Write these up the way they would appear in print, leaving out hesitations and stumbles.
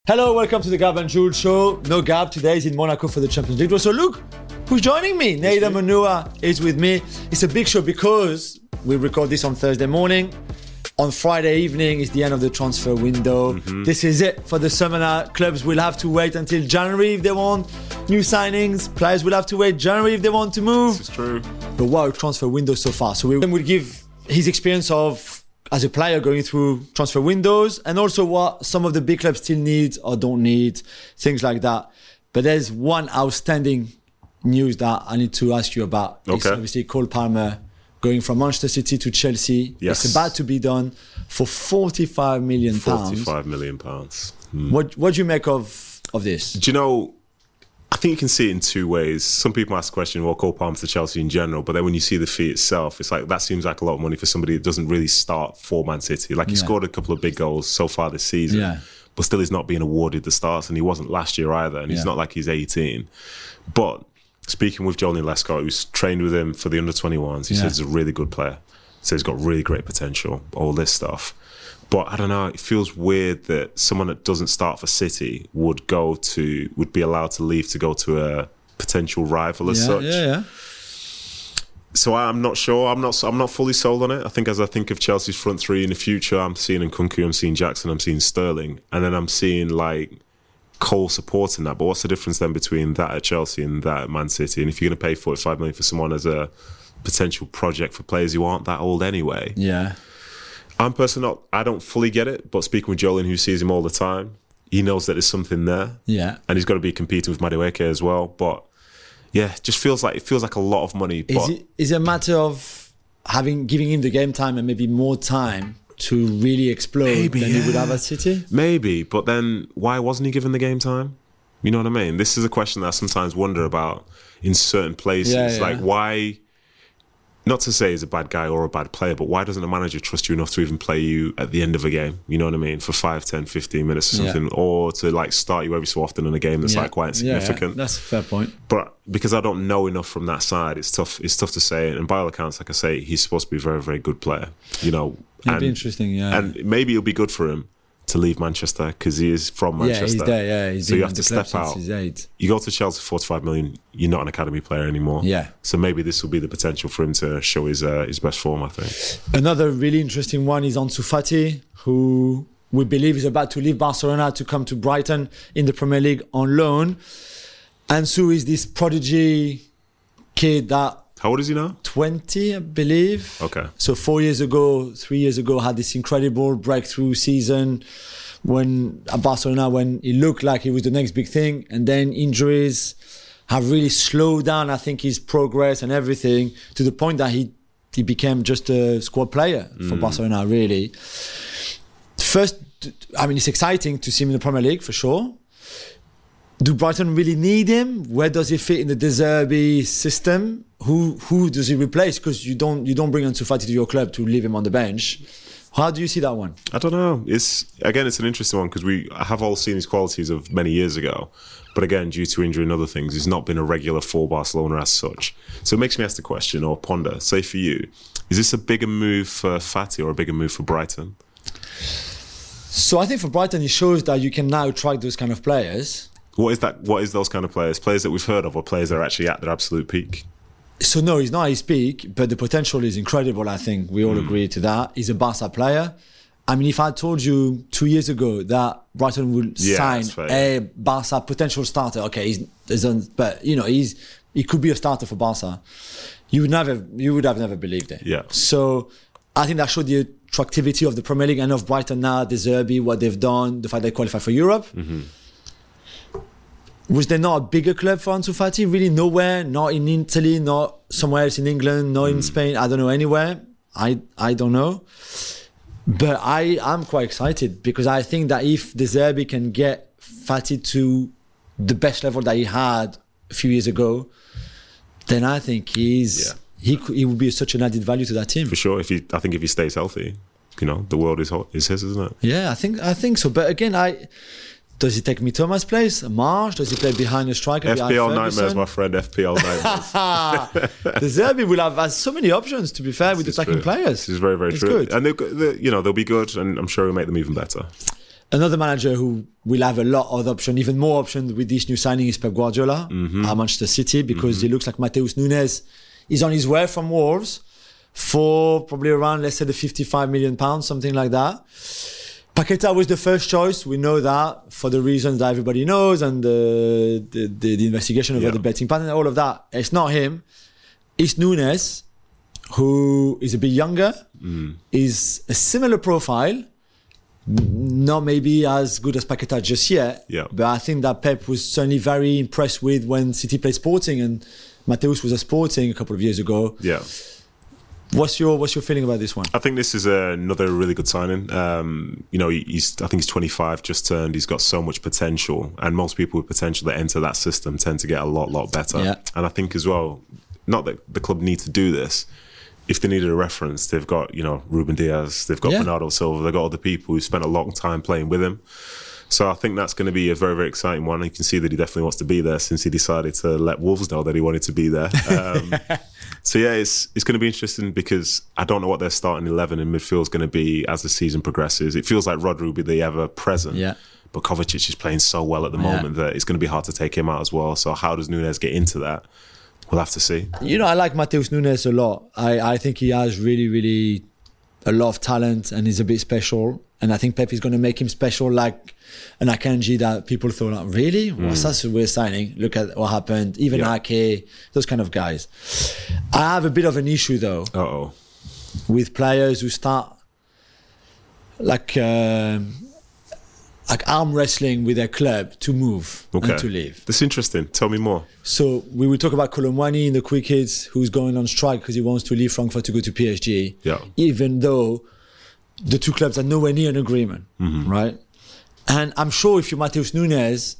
Hello, welcome to the Gab and Jules show. No Gab today is in Monaco for the Champions League. So look, who's joining me? Nathan Manua is with me. It's a big show because we record this on Thursday morning. On Friday evening is the end of the transfer window. This is it for the summer now. Clubs will have to wait until January if they want new signings. Players will have to wait January if they want to move. This is true. But wow, transfer window so far. So we will give his experience of as a player going through transfer windows and also what some of the big clubs still need or don't need, things like that. But there's one outstanding news that I need to ask you about. Okay. It's obviously Cole Palmer going from Manchester City to Chelsea. Yes. It's about to be done for £45 million. £45 million. What do you make of this? Do you know, I think you can see it in two ways. Some people ask the question, well, Cole Palmer to Chelsea in general, but then when you see the fee itself, it's like, that seems like a lot of money for somebody that doesn't really start for Man City. Like, he scored a couple of big goals so far this season, but still he's not being awarded the starts, and he wasn't last year either, and it's not like he's 18. But speaking with Johnny Lescott, who's trained with him for the under-21s, he says he's a really good player. So he's got really great potential, all this stuff. But I don't know, it feels weird that someone that doesn't start for City would be allowed to leave to go to a potential rival as such. So I'm not sure. I'm not fully sold on it. I think as I think of Chelsea's front three in the future, I'm seeing Nkunku, I'm seeing Jackson, I'm seeing Sterling, and then I'm seeing like Cole supporting that. But what's the difference then between that at Chelsea and that at Man City? And if you're going to pay £45 million for someone as a potential project for players who aren't that old anyway, I'm personally I don't fully get it, but speaking with Jolin, who sees him all the time, he knows that there's something there. And he's got to be competing with Madueke as well. But yeah, it feels like a lot of money. Is it a matter of giving him the game time and maybe more time to really explode than he would have at City? Maybe, but then why wasn't he given the game time? You know what I mean? This is a question that I sometimes wonder about in certain places. Like, why? Not to say he's a bad guy or a bad player, but why doesn't a manager trust you enough to even play you at the end of a game? You know what I mean? For 5, 10, 15 minutes or something, or to like start you every so often in a game that's like quite insignificant. That's a fair point. But because I don't know enough from that side, it's tough to say. And by all accounts, like I say, he's supposed to be a very, very good player. You know, it'd be interesting, and maybe it'll be good for him to leave Manchester because he is from Manchester. He's there, he's so you have to step out. You go to Chelsea for £45 million, you're not an academy player anymore. So maybe this will be the potential for him to show his best form, I think. Another really interesting one is Ansu Fati, who we believe is about to leave Barcelona to come to Brighton in the Premier League on loan. Ansu is this prodigy kid that... How old is he now? 20, I believe. Okay. So 3 years ago, had this incredible breakthrough season at Barcelona when he looked like he was the next big thing. And then injuries have really slowed down, I think, his progress and everything to the point that he became just a squad player for Barcelona, really. First, I mean, it's exciting to see him in the Premier League, for sure. Do Brighton really need him? Where does he fit in the De Zerbi system? Who does he replace? Because you don't bring Ansu Fati to your club to leave him on the bench. How do you see that one? I don't know. It's an interesting one because we have all seen his qualities of many years ago. But again, due to injury and other things, he's not been a regular for Barcelona as such. So it makes me ask the question or ponder, say for you, is this a bigger move for Fati or a bigger move for Brighton? So I think for Brighton, it shows that you can now attract those kind of players. What is that? What is those kind of players? Players that we've heard of or players that are actually at their absolute peak? So no, he's not at his peak, but the potential is incredible, I think. We all agree to that. He's a Barca player. I mean, if I told you 2 years ago that Brighton would sign a Barca potential starter, but you know, he could be a starter for Barca, you would have never believed it. Yeah. So I think that showed the attractivity of the Premier League and of Brighton now, De Zerbi, what they've done, the fact they qualify for Europe. Was there not a bigger club for Ansu Fati? Really nowhere, not in Italy, not somewhere else in England, not in Spain, I don't know, anywhere. I don't know. But I'm quite excited because I think that if De Zerbi can get Fati to the best level that he had a few years ago, then I think he would be such an added value to that team. For sure. I think if he stays healthy, you know, the world is his, isn't it? Yeah, I think so. But again, does he take Mitoma place? Marsh? Does he play behind a striker? FPL nightmares, my friend. FPL nightmares. De Zerbi will have so many options, to be fair, with attacking players. This is very, very true. Good. And they'll be good, and I'm sure he'll make them even better. Another manager who will have a lot of options, even more options with this new signing is Pep Guardiola at Manchester City, because it looks like Matheus Nunes is on his way from Wolves for probably around, let's say, the £55 million, something like that. Paqueta was the first choice. We know that for the reasons that everybody knows, and the investigation over the betting pattern, all of that. It's not him. It's Nunes, who is a bit younger, is a similar profile, not maybe as good as Paqueta just yet, but I think that Pep was certainly very impressed with when City played Sporting, and Matheus was at Sporting a couple of years ago. Yeah. What's your feeling about this one? I think this is another really good signing. You know, I think he's 25, just turned. He's got so much potential, and most people with potential that enter that system tend to get a lot better. Yeah. And I think as well, not that the club need to do this. If they needed a reference, they've got, you know, Ruben Diaz, they've got Bernardo Silva, they've got other people who spent a long time playing with him. So I think that's going to be a very, very exciting one. You can see that he definitely wants to be there since he decided to let Wolves know that he wanted to be there. So yeah, it's going to be interesting, because I don't know what their starting 11 in midfield is going to be as the season progresses. It feels like Rodri will be the ever present. Yeah. But Kovacic is playing so well at the moment that it's going to be hard to take him out as well. So how does Nunes get into that? We'll have to see. You know, I like Matheus Nunes a lot. I think he has really, really a lot of talent, and he's a bit special. And I think Pep is going to make him special, like an Akanji that people thought, like, really? What's that weird signing? Look at what happened. Even Ake, those kind of guys. I have a bit of an issue, though, with players who start like arm wrestling with their club to move and to leave. That's interesting. Tell me more. So we will talk about Colomwani in the Quick Hits, who's going on strike because he wants to leave Frankfurt to go to PSG. Yeah. Even though the two clubs are nowhere near an agreement, right? And I'm sure if you're Matheus Nunes,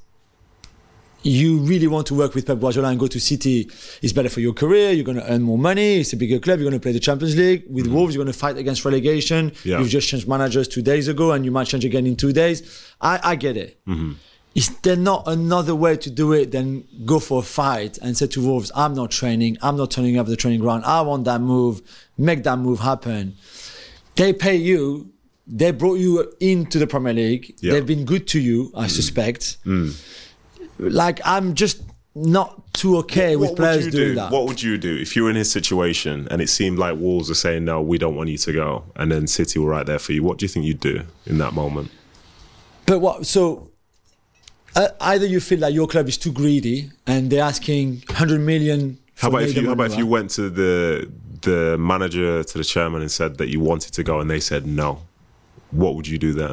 you really want to work with Pep Guardiola and go to City. It's better for your career. You're going to earn more money. It's a bigger club. You're going to play the Champions League. With Wolves, you're going to fight against relegation. Yeah. You've just changed managers 2 days ago, and you might change again in 2 days. I get it. Is there not another way to do it than go for a fight and say to Wolves, I'm not training. I'm not turning up the training ground. I want that move. Make that move happen. They pay you. They brought you into the Premier League. Yeah. They've been good to you, I suspect. Like, I'm just not too okay with players doing that. What would you do if you were in his situation and it seemed like Wolves are saying, no, we don't want you to go, and then City were right there for you? What do you think you'd do in that moment? But what? So either you feel like your club is too greedy and they're asking 100 million. How about if you went to the manager, to the chairman, and said that you wanted to go and they said no? What would you do there?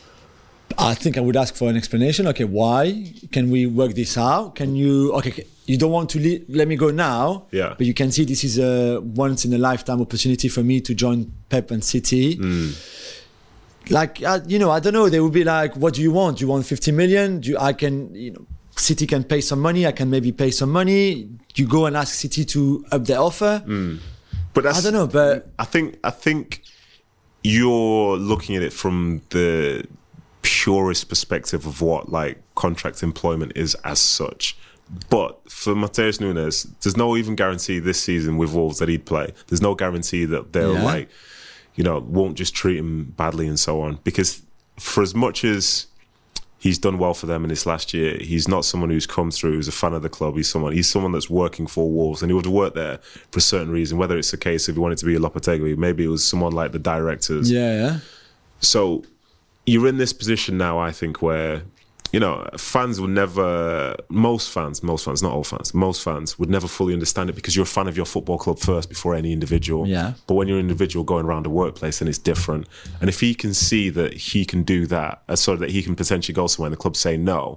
I think I would ask for an explanation. Okay, why? Can we work this out? Can you? Okay, you don't want to let me go now. Yeah. But you can see this is a once in a lifetime opportunity for me to join Pep and City. Like, I don't know. They would be like, "What do you want? Do you want 50 million? City can pay some money. I can maybe pay some money. You go and ask City to up their offer." But I don't know. But I think you're looking at it from the purest perspective of what like contract employment is as such. But for Matheus Nunes, there's no even guarantee this season with Wolves that he'd play. There's no guarantee that they'll won't just treat him badly and so on. Because for as much as he's done well for them in this last year, he's not someone who's come through who's a fan of the club. He's someone that's working for Wolves, and he would have worked there for a certain reason, whether it's a case of he wanted to be a Lopetegui, maybe it was someone like the directors. Yeah. So you're in this position now, I think, where, fans would never, most fans, not all fans, most fans would never fully understand it, because you're a fan of your football club first before any individual. Yeah. But when you're an individual going around a workplace, then it's different. And if he can see that he can do that, so that he can potentially go somewhere and the club say no,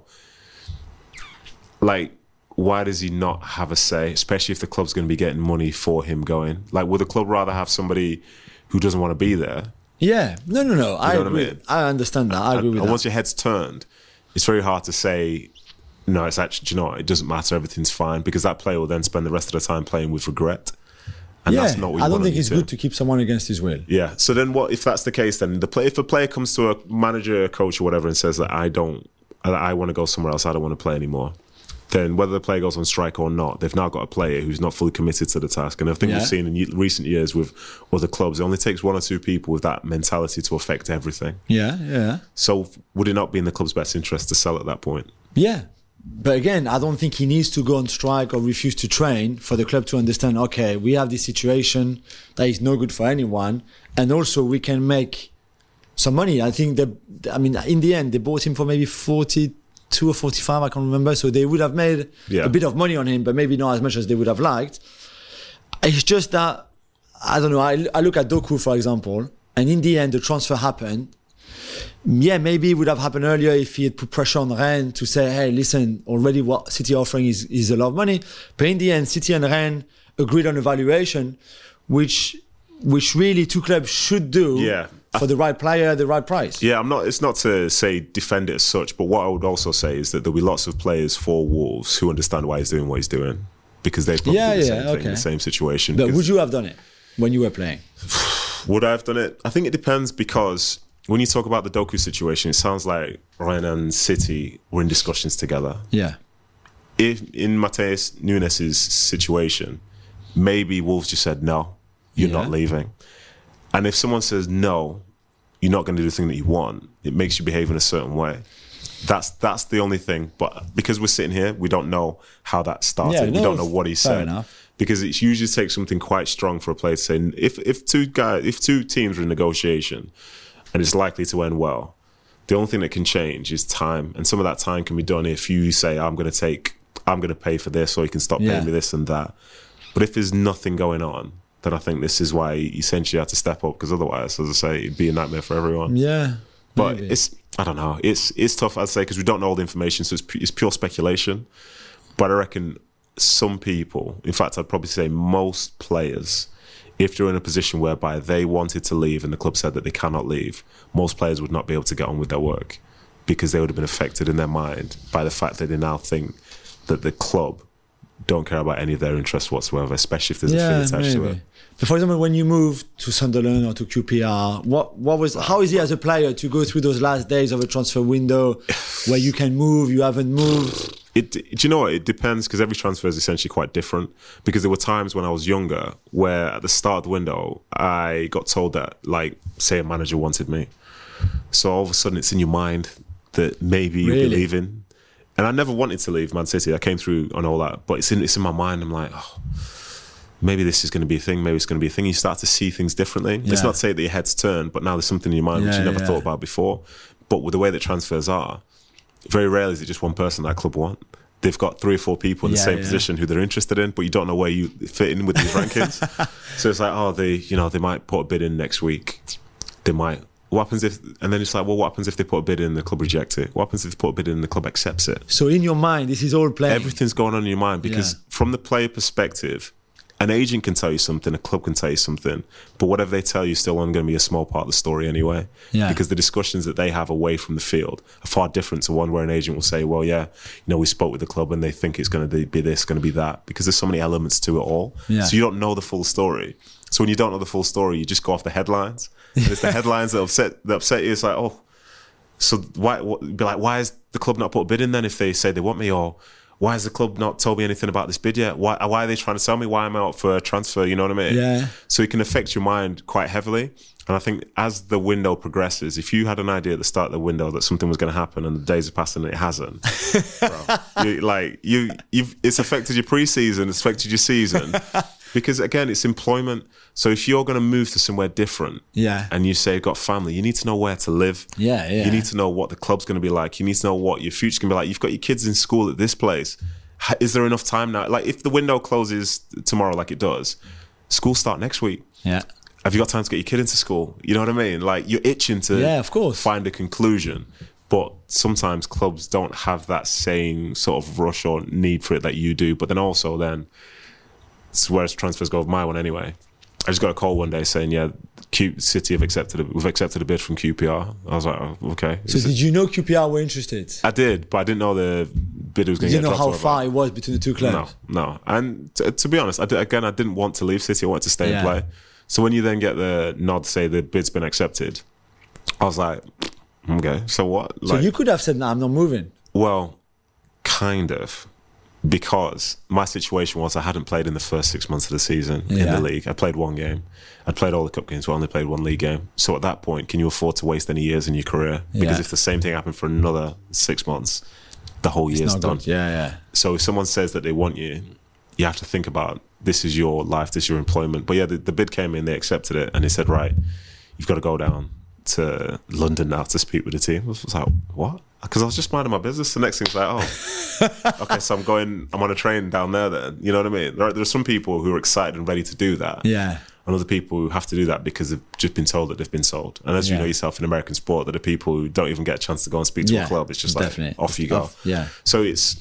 like, why does he not have a say, especially if the club's going to be getting money for him going? Like, would the club rather have somebody who doesn't want to be there? Yeah, no. I agree. I mean? I understand that. I agree with that. And once your head's turned, it's very hard to say, no, it's actually, it doesn't matter, everything's fine, because that player will then spend the rest of the time playing with regret. And that's not what you I don't think it's good to keep someone against his will. Yeah. So then what, if that's the case, then if a player comes to a manager, a coach or whatever and says that I want to go somewhere else, I don't want to play anymore, then whether the player goes on strike or not, they've now got a player who's not fully committed to the task. And I think we've seen in recent years with other clubs, it only takes one or two people with that mentality to affect everything. Yeah. So would it not be in the club's best interest to sell at that point? Yeah. But again, I don't think he needs to go on strike or refuse to train for the club to understand, okay, we have this situation that is no good for anyone. And also we can make some money. I think in the end, they bought him for maybe 42 or 45, I can't remember. So they would have made a bit of money on him, but maybe not as much as they would have liked. It's just that, I don't know, I look at Doku, for example, and in the end, the transfer happened. Yeah, maybe it would have happened earlier if he had put pressure on Rennes to say, hey, listen, already what City are offering is a lot of money. But in the end, City and Rennes agreed on a valuation, which really two clubs should do for the right player at the right price. Yeah, it's not to say defend it as such, but what I would also say is that there'll be lots of players for Wolves who understand why he's doing what he's doing, because they've probably done the same thing in the same situation. But would you have done it when you were playing? Would I have done it? I think it depends, because when you talk about the Doku situation, it sounds like Rennes and City were in discussions together. Yeah. If in Matheus Nunes' situation, maybe Wolves just said, no, you're not leaving. And if someone says, no, you're not going to do the thing that you want, it makes you behave in a certain way. That's the only thing. But because we're sitting here, we don't know how that started. We don't know what he said. Enough. Because it usually takes something quite strong for a player to say, if two teams are in negotiation and it's likely to end well, the only thing that can change is time. And some of that time can be done if you say, I'm going to pay for this, or you can stop paying me this and that. But if there's nothing going on, then I think this is why he essentially had to step up, because otherwise, as I say, it'd be a nightmare for everyone. Yeah. But I don't know. It's tough, I'd say, because we don't know all the information, so it's pure speculation. But I reckon some people, in fact, I'd probably say most players, if they're in a position whereby they wanted to leave and the club said that they cannot leave, most players would not be able to get on with their work, because they would have been affected in their mind by the fact that they now think that the club don't care about any of their interests whatsoever, especially if there's a fee attached to it. But for example, when you moved to Sunderland or to QPR, how is it as a player to go through those last days of a transfer window where you can move, you haven't moved? Do you know what? It depends, because every transfer is essentially quite different. Because there were times when I was younger where at the start of the window, I got told that, like, say a manager wanted me. So all of a sudden it's in your mind that maybe you'll be leaving. And I never wanted to leave Man City. I came through on all that. But it's in my mind. I'm like, oh, maybe this is going to be a thing. Maybe it's going to be a thing. You start to see things differently. Yeah. It's not to say that your head's turned, but now there's something in your mind which you never thought about before. But with the way that transfers are, very rarely is it just one person that club want. They've got 3 or 4 people in the same position who they're interested in, but you don't know where you fit in with these rankings. So it's like, oh, they might put a bid in next week. They might. What happens if? And then it's like, well, what happens if they put a bid in and the club rejects it? What happens if they put a bid in and the club accepts it? So in your mind, this is all playing. Everything's going on in your mind, because from the player perspective, an agent can tell you something, a club can tell you something, but whatever they tell you is still only going to be a small part of the story anyway. Yeah. Because the discussions that they have away from the field are far different to one where an agent will say, well, we spoke with the club and they think it's going to be this, going to be that, because there's so many elements to it all. Yeah. So you don't know the full story. So when you don't know the full story, you just go off the headlines. And it's the headlines that upset you. It's like, oh, so why is the club not put a bid in then if they say they want me? Or why has the club not told me anything about this bid yet? Why are they trying to tell me why I'm out for a transfer? You know what I mean? Yeah. So it can affect your mind quite heavily. And I think as the window progresses, if you had an idea at the start of the window that something was going to happen and the days have passed and it hasn't, it's affected your pre-season, it's affected your season. Because again, it's employment. So if you're going to move to somewhere different, and you say you've got family, you need to know where to live. Yeah. You need to know what the club's going to be like. You need to know what your future's going to be like. You've got your kids in school at this place. Is there enough time now? Like, if the window closes tomorrow, like it does, school start next week. Yeah. Have you got time to get your kid into school? You know what I mean? Like, you're itching to of course. find a conclusion. But sometimes clubs don't have that same sort of rush or need for it that you do. But then also it's where transfers go with my one anyway. I just got a call one day saying, City we've accepted a bid from QPR. I was like, oh, okay. So did you know QPR were interested? I did, but I didn't know the bid was going to get dropped. You didn't know how far it was between the two clubs? No. And to be honest, I didn't want to leave City. I wanted to stay and play. So when you then get the nod, say the bid's been accepted, I was like, okay, so what? So you could have said, no, I'm not moving. Well, kind of. because my situation was I hadn't played in the first 6 months of the season in the league. I played one game. I'd played all the cup games, but I only played one league game. So at that point, can you afford to waste any years in your career? Because if the same thing happened for another 6 months, the whole year's done. Good. Yeah. So if someone says that they want you, you have to think about, this is your life, this is your employment. But yeah, the bid came in, they accepted it, and they said, right, you've got to go down to London now to speak with the team. I was like, what? Because I was just minding my business. The next thing's like, oh, okay, so I'm on a train down there then. You know what I mean? There are some people who are excited and ready to do that. Yeah. And other people who have to do that because they've just been told that they've been sold. And as you know yourself in American sport, there are people who don't even get a chance to go and speak to a club. It's just like, off you go. So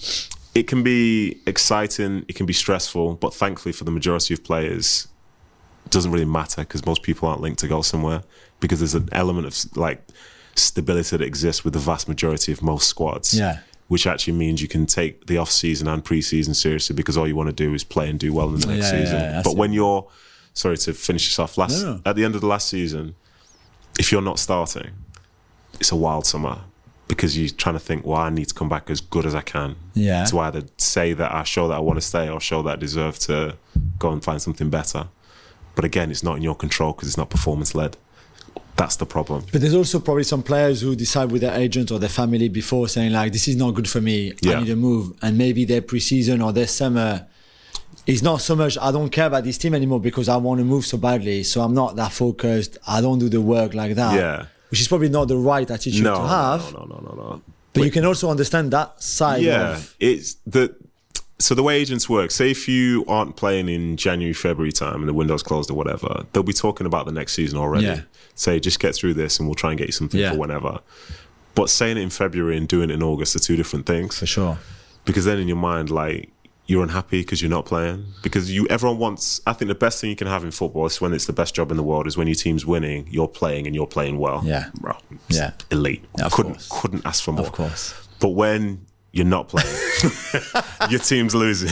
it can be exciting, it can be stressful, but thankfully for the majority of players, it doesn't really matter because most people aren't linked to go somewhere, because there's an element of like stability that exists with the vast majority of most squads. Which actually means you can take the off-season and pre-season seriously, because all you want to do is play and do well in the next season. But when you're, sorry to finish this off, at the end of the last season, if you're not starting, it's a wild summer, because you're trying to think, well, I need to come back as good as I can to either say that I show that I want to stay or show that I deserve to go and find something better. But again, it's not in your control because it's not performance-led. That's the problem. But there's also probably some players who decide with their agent or their family before, saying like, this is not good for me, I need a move. And maybe their pre-season or their summer is not so much, I don't care about this team anymore because I want to move so badly, so I'm not that focused, I don't do the work like that. Which is probably not the right attitude to have. No. But you can also understand that side of... So the way agents work, say if you aren't playing in January, February time and the window's closed or whatever, they'll be talking about the next season already. Say, just get through this and we'll try and get you something for whenever. But saying it in February and doing it in August are two different things. For sure. Because then in your mind, like, you're unhappy because you're not playing. Because everyone wants... I think the best thing you can have in football is when it's the best job in the world, is when your team's winning, you're playing and you're playing well. Bro, elite. Couldn't ask for more. Of course. But when... you're not playing, your team's losing,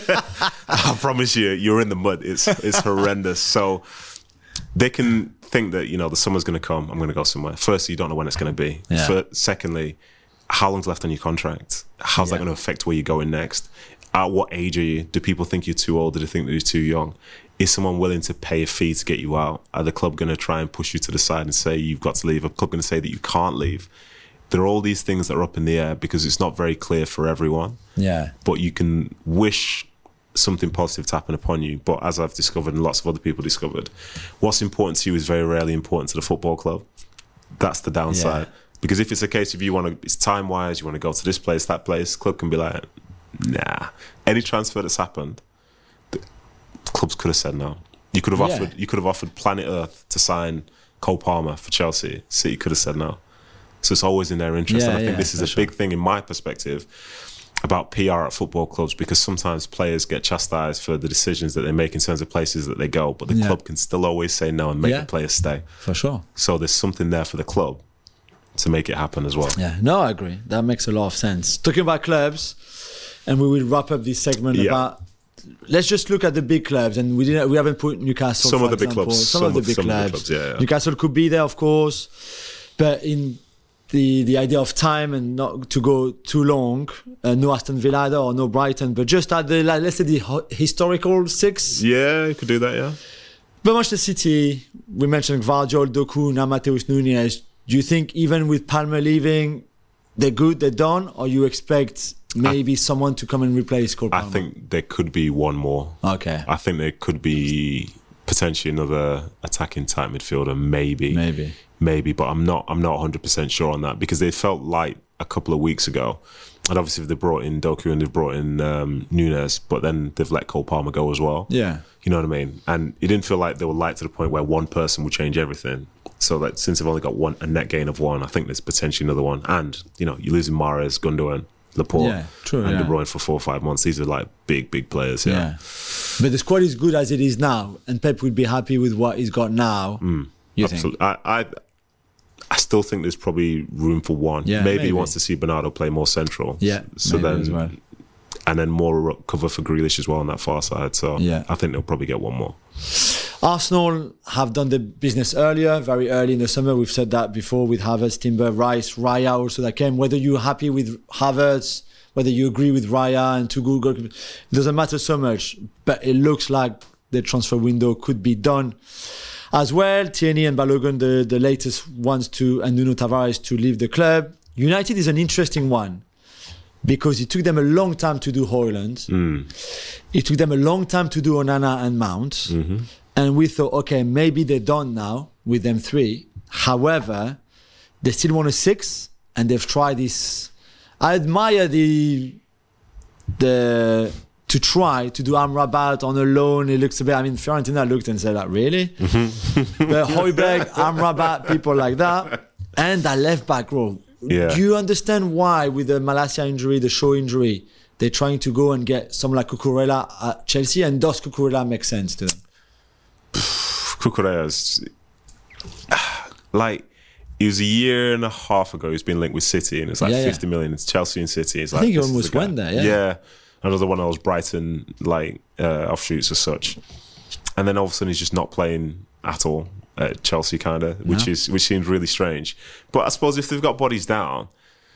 I promise you're in the mud. It's horrendous. So they can think that, the summer's going to come, I'm going to go somewhere. Firstly, you don't know when it's going to be. Secondly, how long's left on your contract? How's that going to affect where you're going next? At what age are you? Do people think you're too old? Do they think that you're too young? Is someone willing to pay a fee to get you out? Are the club going to try and push you to the side and say you've got to leave? Are the club going to say that you can't leave? There are all these things that are up in the air because it's not very clear for everyone. But you can wish something positive to happen upon you. But as I've discovered and lots of other people discovered, what's important to you is very rarely important to the football club. That's the downside. Because if it's a case of it's time-wise, you want to go to this place, that place, club can be like, nah. Any transfer that's happened, the clubs could have said no. You could have offered Planet Earth to sign Cole Palmer for Chelsea. City could have said no. So it's always in their interest. And I think this is a big thing in my perspective about PR at football clubs, because sometimes players get chastised for the decisions that they make in terms of places that they go, but the club can still always say no and make the players stay. For sure. So there's something there for the club to make it happen as well. I agree. That makes a lot of sense. Talking about clubs, and we will wrap up this segment about... Let's just look at the big clubs, and we haven't put Newcastle. Some of the big clubs. Some of the big clubs. Newcastle could be there, of course, but in the idea of time and not to go too long, no Aston Villa or no Brighton, but just at the let's say the historical six. Yeah, you could do that. But Manchester City, we mentioned Gvardiol, Doku, now Matheus Nunes. Do you think even with Palmer leaving, they're good, they're done, or you expect maybe someone to come and replace Cole Palmer? I think there could be one more. Okay. I think there could be potentially another attacking type midfielder, maybe, but I'm not 100% sure on that, because they felt light a couple of weeks ago, and obviously they brought in Doku and they've brought in Nunes, but then they've let Cole Palmer go as well. You know what I mean? And it didn't feel like they were light to the point where one person would change everything. So that since they've only got a net gain of one, I think there's potentially another one. And you're losing Mahrez, Gundogan, Laporte, and De Bruyne for 4 or 5 months. These are like big players. But the squad is good as it is now, and Pep would be happy with what he's got now. You absolutely. think? I still think there's probably room for one. Maybe he wants to see Bernardo play more central. So then, as well. And then more cover for Grealish as well on that far side. So I think they'll probably get one more. Arsenal have done the business very early in the summer. We've said that before with Havertz, Timber, Rice, Raya also that came. Whether you're happy with Havertz, whether you agree with Raya and Tugu, it doesn't matter so much. But it looks like the transfer window could be done as well. Tierney and Balogun, the latest ones and Nuno Tavares to leave the club. United is an interesting one because it took them a long time to do Højlund. It took them a long time to do Onana and Mount. Mm-hmm. And we thought, okay, maybe they're done now with them three. However, they still want a 6, and they've tried this. I admire to try to do Amrabat on a loan. It looks a bit, Fiorentina looked and said, really? But Højbjerg, Amrabat, people like that. And that left back row. Yeah. Do you understand why with the Malacia injury, the Shaw injury, they're trying to go and get someone like Cucurella at Chelsea? And does Cucurella make sense to them? Cucurella's he was a year and a half ago. He's been linked with City, and it's 50 million. It's Chelsea and City. It's I think he almost went there. Yeah. Another one of those Brighton offshoots as such. And then all of a sudden he's just not playing at all at Chelsea, kind of, which seems really strange. But I suppose if they've got bodies down,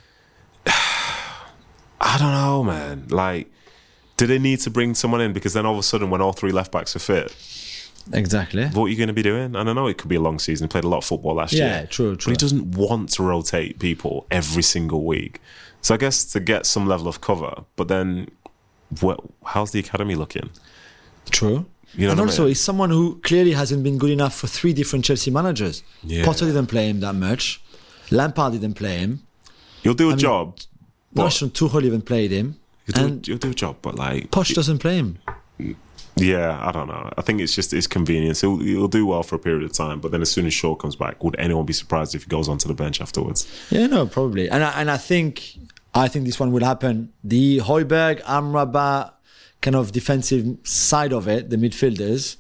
I don't know, man. Do they need to bring someone in? Because then all of a sudden, when all 3 left backs are fit. Exactly. What are you going to be doing? And I know it could be a long season. He played a lot of football last year. Yeah, true. But he doesn't want to rotate people every single week. So I guess to get some level of cover, but then how's the academy looking? True. You know and also, I mean? he's someone who clearly hasn't been good enough for 3 different Chelsea managers. Yeah. Potter didn't play him that much. Lampard didn't play him. He'll do a job. Tuchel even played him. He'll do a job, but Poch doesn't play him. Yeah, I don't know. I think it's just his convenience. He'll do well for a period of time, but then as soon as Shaw comes back, would anyone be surprised if he goes onto the bench afterwards? Yeah, no, probably. And I think this one will happen. The Højbjerg, Amrabat kind of defensive side of it, the midfielders.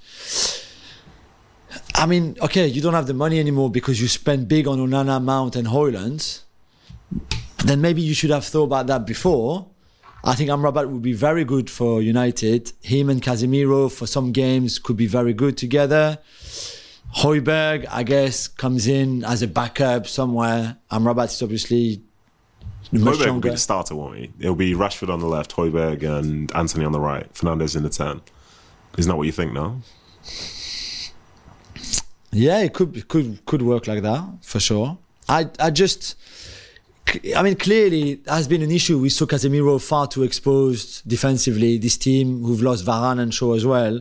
Okay, you don't have the money anymore because you spent big on Onana, Mount and Højlund. Then maybe you should have thought about that before. I think Amrabat would be very good for United. Him and Casemiro for some games could be very good together. Højbjerg, I guess, comes in as a backup somewhere. Amrabat is obviously much Højbjerg will stronger. be the starter, won't he? It'll be Rashford on the left, Højbjerg and Anthony on the right. Fernandes in the 10. Isn't that what you think now? Yeah, it could work like that, for sure. Clearly, there has been an issue. We saw Casemiro far too exposed defensively. This team who've lost Varane and Shaw as well.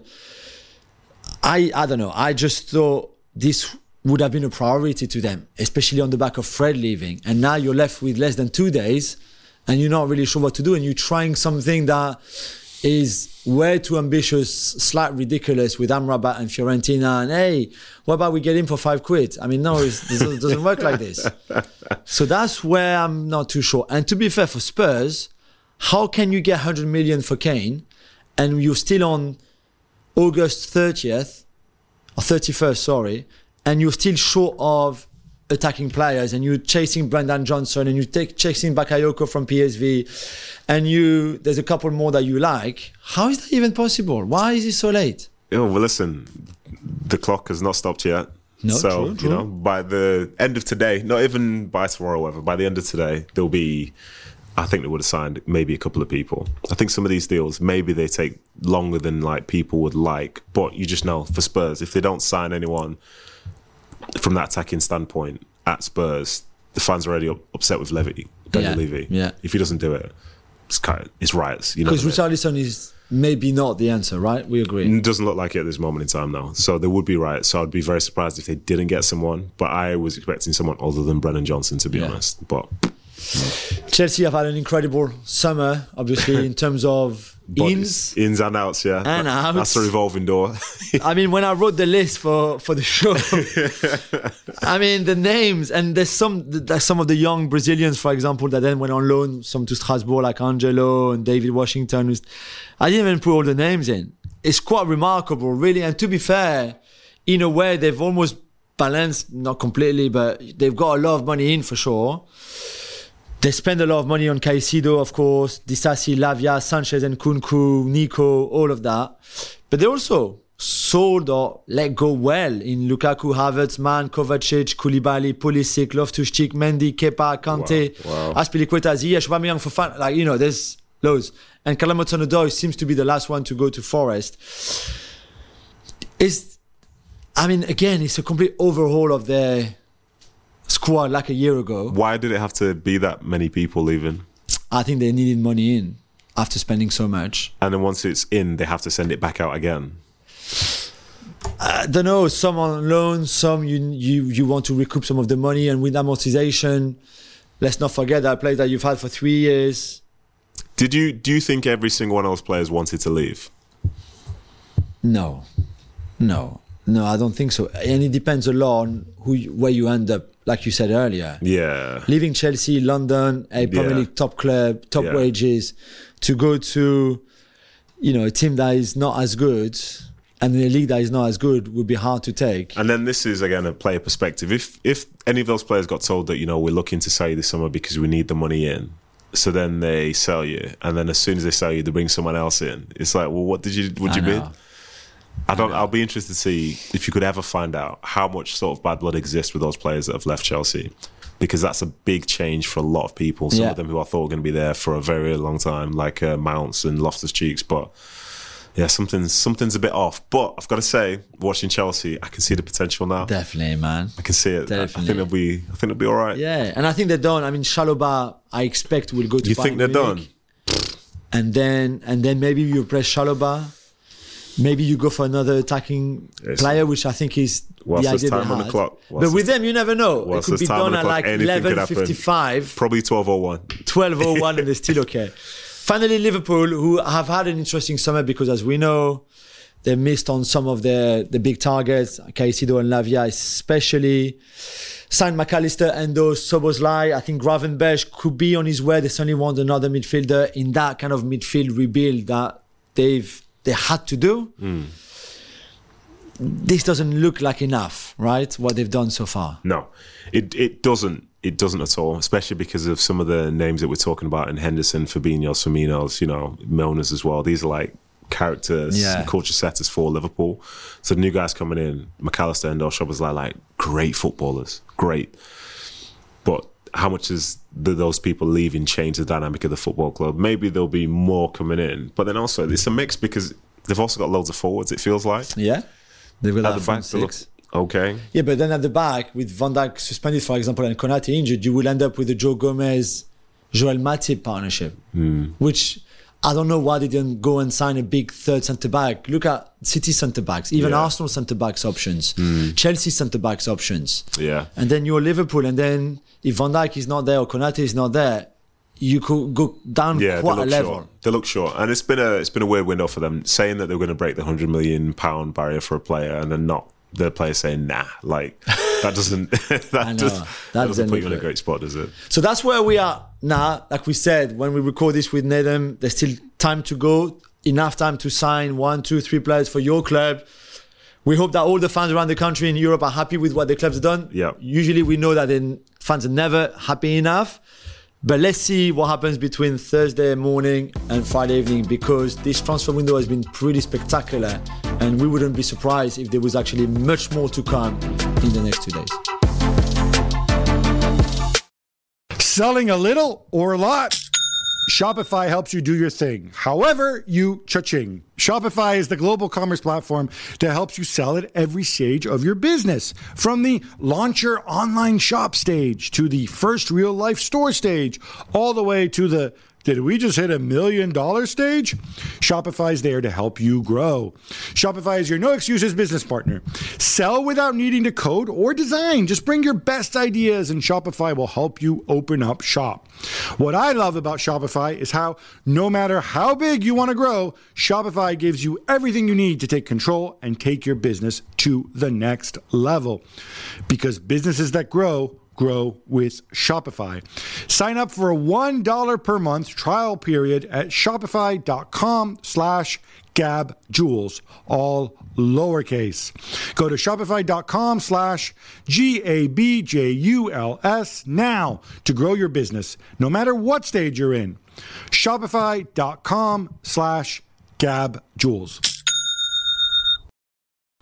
I don't know. I just thought this would have been a priority to them, especially on the back of Fred leaving. And now you're left with less than 2 days and you're not really sure what to do. And you're trying something that is way too ambitious, slightly ridiculous with Amrabat and Fiorentina. And hey, what about we get him for £5? No, it doesn't work like this. So that's where I'm not too sure. And to be fair, for Spurs, how can you get 100 million for Kane and you're still on August 30th or 31st, sorry, and you're still short of attacking players and you're chasing Brendan Johnson and you're chasing Bakayoko from PSV and there's a couple more that you like. How is that even possible? Why is it so late? Well, listen, the clock has not stopped yet. No, so, true. By the end of today, not even by tomorrow, whatever, by the end of today, there'll be, I think they would have signed maybe a couple of people. I think some of these deals, maybe they take longer than people would like, but you just know for Spurs, if they don't sign anyone from that attacking standpoint at Spurs, the fans are already upset with Daniel Levy. Yeah. If he doesn't do it, it's riots. Because Richarlison is maybe not the answer, right? We agree. It doesn't look like it at this moment in time now. So there would be riots. So I'd be very surprised if they didn't get someone. But I was expecting someone other than Brennan Johnson, to be honest. But Chelsea have had an incredible summer, obviously, in terms of ins and outs, yeah. And outs. That's a revolving door. When I wrote the list for the show, the names, and there's some of the young Brazilians, for example, that then went on loan, some to Strasbourg, like Angelo and David Washington. I didn't even put all the names in. It's quite remarkable, really. And to be fair, in a way, they've almost balanced, not completely, but they've got a lot of money in for sure. They spend a lot of money on Caicedo, of course, Disasi, Lavia, Sanchez and Kunku, Nico, all of that. But they also sold or let go well in Lukaku, Havertz, Man, Kovacic, Koulibaly, Pulisic, Loftus-Cheek, Mendy, Kepa, Kante, Azpilicueta, Ziyech, Aubameyang, Fofana. Like, there's loads. And Callum Hudson-Odoi seems to be the last one to go to Forest. Again, it's a complete overhaul of their squad like a year ago. Why did it have to be that many people leaving? I think they needed money in after spending so much. And then once it's in, they have to send it back out again. I don't know. Some on loan, some you want to recoup some of the money, and with amortization, let's not forget that player that you've had for 3 years. Do you think every single one of those players wanted to leave? No, I don't think so. And it depends a lot on where you end up. Like you said earlier, leaving Chelsea, London, a Premier League top club, top wages, to go to, a team that is not as good and in a league that is not as good would be hard to take. And then this is again a player perspective. If any of those players got told that we're looking to sell you this summer because we need the money in, so then they sell you, and then as soon as they sell you, they bring someone else in. It's like, well, what would you bid? I'll be interested to see if you could ever find out how much sort of bad blood exists with those players that have left Chelsea, because that's a big change for a lot of people. Some of them who I thought were going to be there for a very, very long time, like Mounts and Loftus-Cheeks. But yeah, something's a bit off. But I've got to say, watching Chelsea, I can see the potential now. Definitely, man. I can see it. Definitely. I think they'll be all right. Yeah, and I think they're done. Chalobah, I expect will go to. You think they're done? And then maybe you replace Chalobah. Maybe you go for another attacking player, which I think is the idea they had. But with them, you never know. It could be done at like 11:55. Probably 12:01. 12:01 and they're still okay. Finally, Liverpool, who have had an interesting summer because, as we know, they missed on some of the big targets. Caicedo and Lavia especially. Signed McAllister, Endo, Szoboszlai. I think Gravenberch could be on his way. They certainly want another midfielder in that kind of midfield rebuild that they had to do. This doesn't look like enough, right? What they've done so far. No, it doesn't. It doesn't at all, especially because of some of the names that we're talking about in Henderson, Fabinho's, Firmino's, Milner's as well. These are like characters and culture setters for Liverpool. So the new guys coming in, McAllister and Szoboszlai, like great footballers, great. But how much is those people leaving change the dynamic of the football club? Maybe there'll be more coming in, but then also it's a mix because they've also got loads of forwards. It feels like they've got at the back. Six. Okay. Yeah, but then at the back with Van Dijk suspended, for example, and Konate injured, you will end up with the Joe Gomez, Joel Matip partnership, which I don't know why they didn't go and sign a big third centre back. Look at City centre backs, even Arsenal centre backs options, Chelsea centre backs options. Yeah. And then you're Liverpool, and then if Van Dijk is not there or Konate is not there, you could go down quite a level. Short. They look short, and it's been a weird window for them, saying that they're going to break the £100 million barrier for a player, and then not the player saying nah. Like that doesn't that doesn't put you in a great spot, does it? So that's where we are now. Like we said, when we record this with Nedum, there's still time to go. Enough time to sign 1, 2, 3 players for your club. We hope that all the fans around the country in Europe are happy with what the clubs have done. Yeah. Usually we know that fans are never happy enough. But let's see what happens between Thursday morning and Friday evening, because this transfer window has been pretty spectacular, and we wouldn't be surprised if there was actually much more to come in the next 2 days. Selling a little or a lot? Shopify helps you do your thing, however you cha-ching. Shopify is the global commerce platform that helps you sell at every stage of your business. From the launch your online shop stage to the first real life store stage, all the way to the did we just hit $1 million stage? Shopify is there to help you grow. Shopify is your no excuses business partner. Sell without needing to code or design. Just bring your best ideas and Shopify will help you open up shop. What I love about Shopify is how no matter how big you want to grow, Shopify gives you everything you need to take control and take your business to the next level. Because businesses that grow with Shopify. Sign up for a $1 per month trial period at shopify.com/GabJules, all lowercase. Go to shopify.com/GABJULS now to grow your business, no matter what stage you're in. Shopify.com/GabJules.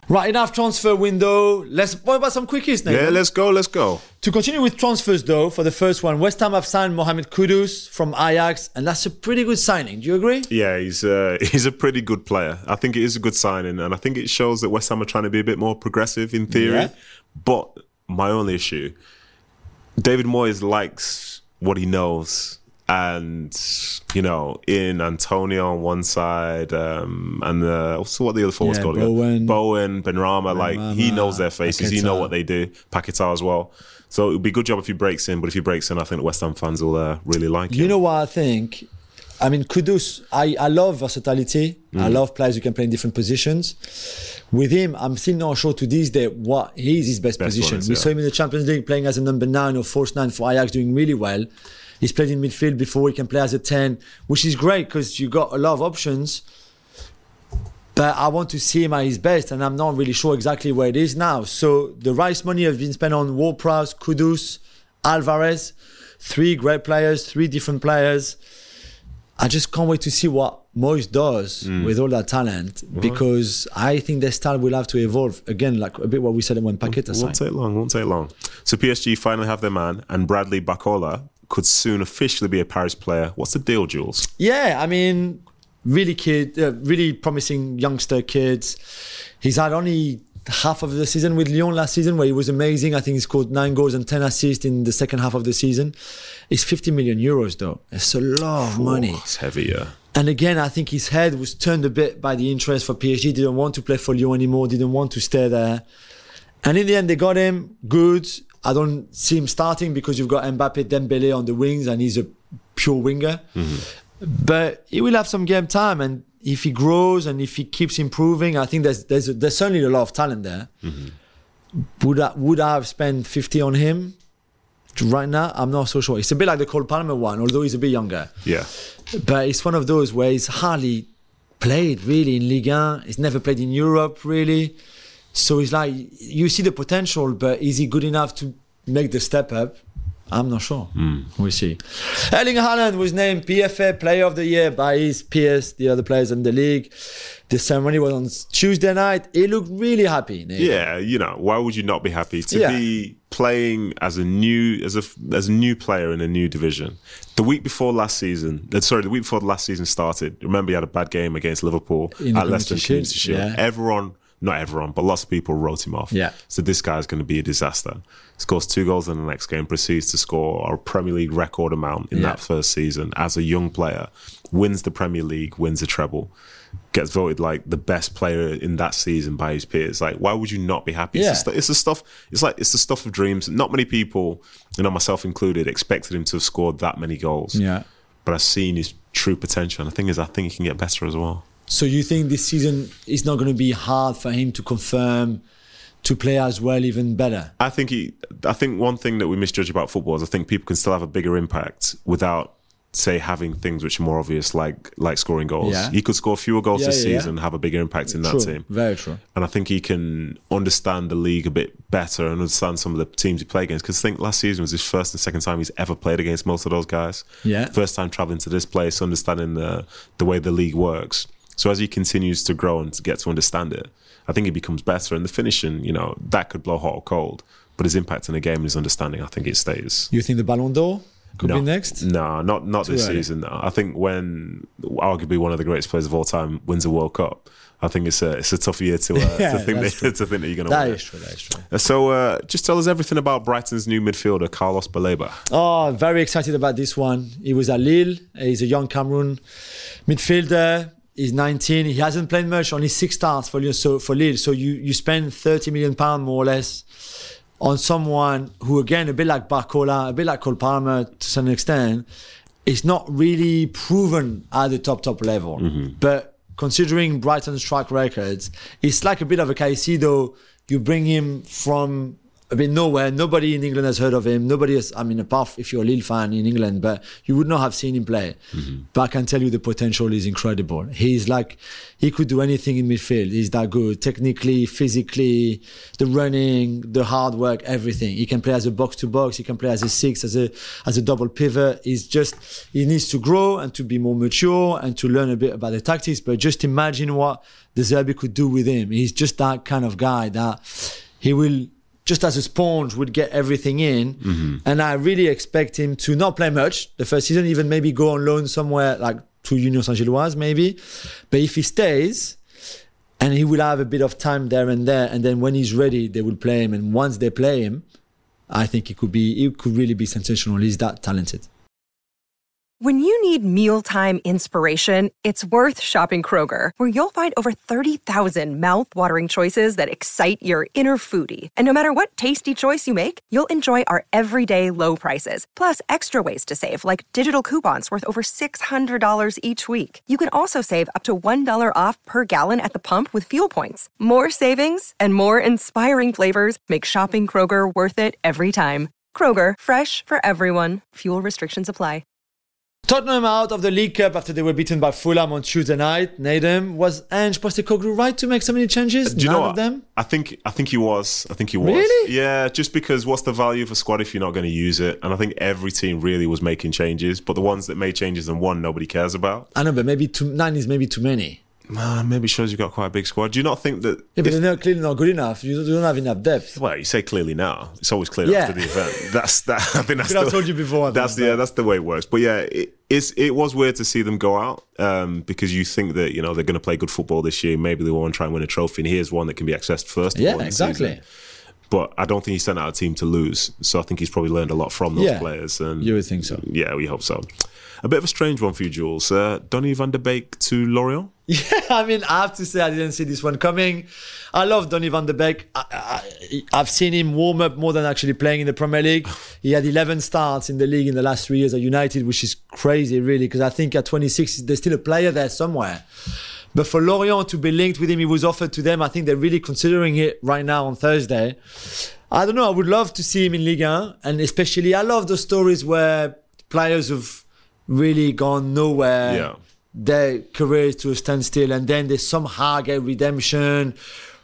Right, enough transfer window. What about some quickies, Nathan? Yeah, let's go. To continue with transfers, though, for the first one, West Ham have signed Mohamed Kudus from Ajax, and that's a pretty good signing. Do you agree? Yeah, he's a pretty good player. I think it is a good signing, and I think it shows that West Ham are trying to be a bit more progressive in theory. Yeah. But my only issue, David Moyes likes what he knows. And, in Antonio on one side, and also what the other forwards called again? Bowen, Benrahma, he knows their faces, he know what they do. Paquetá as well. So it would be a good job if he breaks in, but if he breaks in, I think West Ham fans will really like him. You know what I think? I mean, Kudus, I love versatility. I love players who can play in different positions. With him, I'm still not sure to this day what is his best position. We saw him in the Champions League playing as a number 9 or false 9 for Ajax, doing really well. He's played in midfield before. He can play as a 10, which is great because you got a lot of options. But I want to see him at his best, and I'm not really sure exactly where it is now. So the rice money has been spent on Ward-Prowse, Kudus, Alvarez. 3 great players, 3 different players. I just can't wait to see what Moyes does with all that talent, because I think their style will have to evolve. Again, like a bit what we said when Paquetá signed. Won't take long. So PSG finally have their man, and Bradley Barcola could soon officially be a Paris player. What's the deal, Jules? Yeah, I mean, really promising youngster kids. He's had only half of the season with Lyon last season, where he was amazing. I think he scored 9 goals and 10 assists in the second half of the season. It's 50 million euros, though. It's a lot of money. It's heavy, yeah. And again, I think his head was turned a bit by the interest for PSG. Didn't want to play for Lyon anymore. Didn't want to stay there. And in the end, they got him. Good. I don't see him starting because you've got Mbappe, Dembele on the wings, and he's a pure winger. But he will have some game time, and if he grows and if he keeps improving, I think there's certainly a lot of talent there. Would I have spent 50 on him right now? I'm not so sure. It's a bit like the Cole Palmer one, although he's a bit younger. Yeah. But it's one of those where he's hardly played really in Ligue 1. He's never played in Europe really. So it's like, you see the potential, but is he good enough to make the step up? I'm not sure. We'll see. Erling Haaland was named PFA Player of the Year by his peers, the other players in the league. The ceremony was on Tuesday night. He looked really happy. Yeah, why would you not be happy to be playing as a new player in a new division? The week before the last season started, remember he had a bad game against Liverpool at Leicester Community Shield. Yeah. Not everyone, but lots of people wrote him off. Yeah. So this guy's going to be a disaster. Scores 2 goals in the next game, proceeds to score a Premier League record amount in that first season as a young player, wins the Premier League, wins the treble, gets voted like the best player in that season by his peers. Like, why would you not be happy? Yeah. It's the stuff of dreams. Not many people, myself included, expected him to have scored that many goals. Yeah. But I've seen his true potential, and the thing is, I think he can get better as well. So you think this season is not going to be hard for him to confirm to play as well, even better? I think one thing that we misjudge about football is I think people can still have a bigger impact without, say, having things which are more obvious, like scoring goals. Yeah. He could score fewer goals this season and have a bigger impact in that team. Very true. And I think he can understand the league a bit better and understand some of the teams he played against. Because I think last season was his first and second time he's ever played against most of those guys. Yeah. First time travelling to this place, understanding the way the league works. So as he continues to grow and to get to understand it, I think he becomes better. And the finishing, that could blow hot or cold. But his impact in the game and his understanding, I think it stays. You think the Ballon d'Or could be next? No, not this season. No. I think when arguably one of the greatest players of all time wins a World Cup, I think it's a tough year to think that you're going to win. That is true. So just tell us everything about Brighton's new midfielder, Carlos Baleba. Oh, very excited about this one. He was at Lille. He's a young Cameroon midfielder. He's 19. He hasn't played much, only 6 starts for Lille. So you spend £30 million more or less on someone who, again, a bit like Barcola, a bit like Cole Palmer to some extent, is not really proven at the top level. But considering Brighton's track records, it's like a bit of a Caicedo. You bring him from nowhere. Nobody in England has heard of him. Nobody has, apart if you're a Lille fan in England, but you would not have seen him play. But I can tell you the potential is incredible. He could do anything in midfield. He's that good. Technically, physically, the running, the hard work, everything. He can play as a box-to-box. He can play as a 6, as a double pivot. He needs to grow and to be more mature and to learn a bit about the tactics. But just imagine what De Zerbi could do with him. He's just that kind of guy that he will, just as a sponge, would get everything in. And I really expect him to not play much the first season, even maybe go on loan somewhere like to Union Saint-Gilloise maybe. But if he stays, and he will have a bit of time there, and then when he's ready, they will play him. And once they play him, I think he could really be sensational. He's that talented. When you need mealtime inspiration, it's worth shopping Kroger, where you'll find over 30,000 mouth-watering choices that excite your inner foodie. And no matter what tasty choice you make, you'll enjoy our everyday low prices, plus extra ways to save, like digital coupons worth over $600 each week. You can also save up to $1 off per gallon at the pump with fuel points. More savings and more inspiring flavors make shopping Kroger worth it every time. Kroger, fresh for everyone. Fuel restrictions apply. Tottenham out of the League Cup after they were beaten by Fulham on Tuesday night. Nadem, was Ange Postecoglou right to make so many changes? Do you know what? Of them? I think he was. Really? Yeah, just because what's the value of a squad if you're not going to use it? And I think every team really was making changes, but the ones that made changes and won, nobody cares about. I know, but maybe 9 is maybe too many. Maybe it shows you've got quite a big squad. Do you not think that... Yeah, but they're clearly not good enough. You don't have enough depth. Well, you say clearly now. It's always clear after the event. I think that's I've told you before. That's the way it works. But yeah, it was weird to see them go out because you think that, they're going to play good football this year. Maybe they want to try and win a trophy. And here's one that can be accessed first. Yeah, exactly. Season. But I don't think he sent out a team to lose. So I think he's probably learned a lot from those players. And you would think so. Yeah, we hope so. A bit of a strange one for you, Jules. Donny van de Beek to Lorient? Yeah, I have to say I didn't see this one coming. I love Donny van de Beek. I've seen him warm up more than actually playing in the Premier League. He had 11 starts in the league in the last 3 years at United, which is crazy, really, because I think at 26, there's still a player there somewhere. But for Lorient to be linked with him, he was offered to them. I think they're really considering it right now on Thursday. I don't know. I would love to see him in Ligue 1. And especially, I love the stories where players have really gone nowhere. Yeah. Their careers to a standstill, and then they somehow get redemption,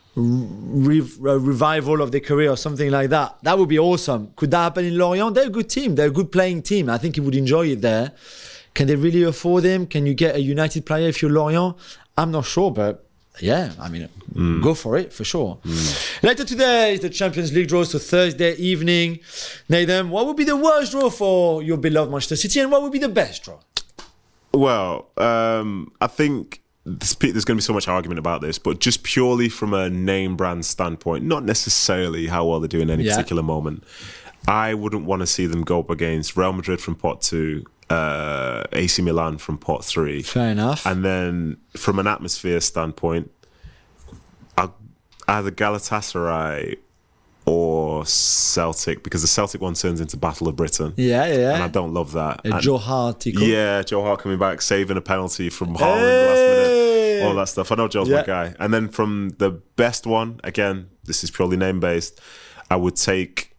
revival of their career or something like that. That would be awesome. Could that happen in Lorient? They're a good team. They're a good playing team. I think he would enjoy it there. Can they really afford him? Can you get a United player if you're Lorient? I'm not sure, but yeah, go for it, for sure. Later today is the Champions League draw, so Thursday evening. Nathan, what would be the worst draw for your beloved Manchester City, and what would be the best draw? Well, I think there's going to be so much argument about this, but just purely from a name brand standpoint, not necessarily how well they do in any particular moment, I wouldn't want to see them go up against Real Madrid from pot 2, AC Milan from pot 3. Fair enough. And then from an atmosphere standpoint, either Galatasaray or Celtic, because the Celtic one turns into Battle of Britain. Yeah. And I don't love that. Joe Hart. Yeah, Joe Hart coming back, saving a penalty from Haaland in the last minute. All that stuff. I know Joe's my guy. And then from the best one, again, this is purely name-based, I would take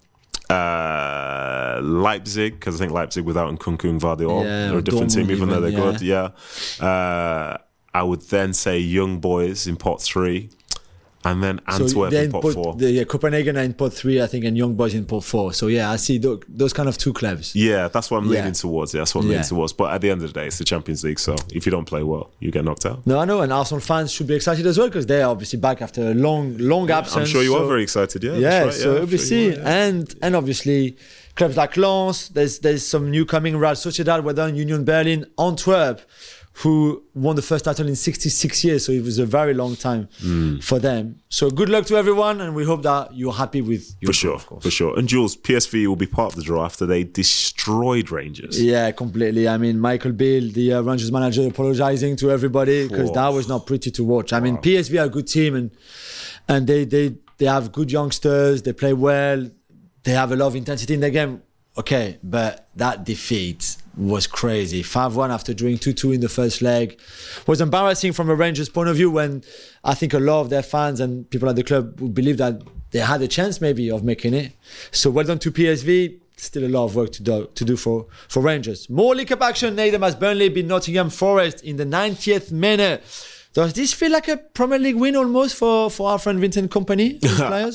Leipzig, because I think Leipzig without Nkunku and Gvardiol, they're a different team, even though they're good. Yeah. I would then say Young Boys in pot 3. And then Antwerp in pot 4. Copenhagen are in pot 3, I think, and Young Boys in pot 4. So yeah, I see those kind of two clubs. Yeah, that's what I'm leaning towards. Yeah, that's what I'm leaning towards. But at the end of the day, it's the Champions League. So if you don't play well, you get knocked out. No, I know, and Arsenal fans should be excited as well because they're obviously back after a long absence. I'm sure you are very excited. Yeah, yeah. That's right, so obviously, and obviously, clubs like Lens. There's some new coming. Real Sociedad, were done. Union Berlin, Antwerp, who won the first title in 66 years. So it was a very long time for them. So good luck to everyone, and we hope that you're happy with your draw, of course. For sure. And Jules, PSV will be part of the draw after they destroyed Rangers. Yeah, completely. Michael Beale, the Rangers manager, apologizing to everybody because that was not pretty to watch. PSV are a good team, and they have good youngsters. They play well. They have a lot of intensity in their game. okay, but that defeat was crazy. 5-1 after drawing 2-2 in the first leg was embarrassing from a Rangers point of view, when I think a lot of their fans and people at the club would believe that they had a chance maybe of making it. So well done to PSV. Still a lot of work to do for Rangers. More League Cup action. Needham as Burnley beat Nottingham Forest in the 90th minute. Does this feel like a Premier League win almost for our friend Vincent Kompany, these players?